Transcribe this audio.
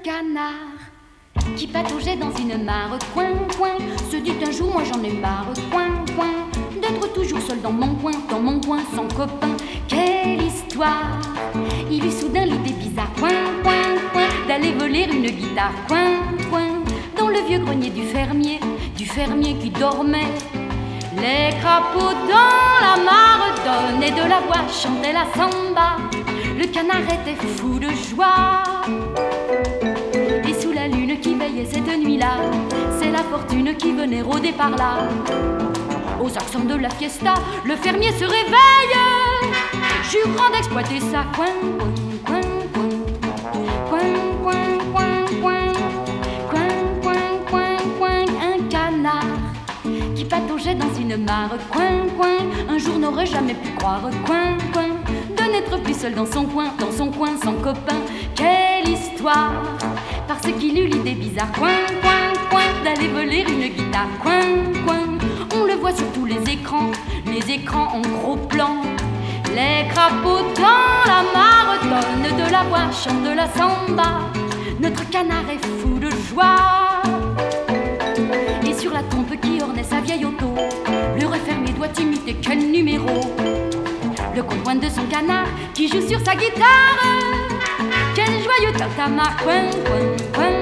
canard qui pataugeait dans une mare, coin, coin, se dit un jour, moi j'en ai marre, coin, coin, d'être toujours seul dans mon coin, sans copain. Quelle histoire! Il eut soudain l'idée bizarre, coin, coin, coin, d'aller voler une guitare, coin, coin, dans le vieux grenier du fermier qui dormait. Les crapauds dans la mare donnaient de la voix, chantaient la samba. Le canard était fou de joie. Et sous la lune qui veillait cette nuit-là, c'est la fortune qui venait rôder par là. Aux accents de la fiesta, le fermier se réveille, jurant d'exploiter sa coin, coin, coin, coin, coin, coin, coin, coin, coin, coin, un canard qui pataugeait dans une mare, coin, coin, un jour n'aurait jamais pu croire, coin, coin, de n'être plus seul dans son coin, sans copain. Quelle histoire! Parce qu'il eut l'idée bizarre, coin, coin, coin, d'aller voler une guitare, coin, coin. On le voit sur tous les écrans en gros plan. Les crapauds dans la mare donnent de la voix, chantent de la samba. Notre canard est fou de joie. Et sur la trompe qui ornait sa vieille auto, le fermier doit imiter quel numéro? Le coin de son canard qui joue sur sa guitare. Quel joyeux tintamarre, coin, coin, coin.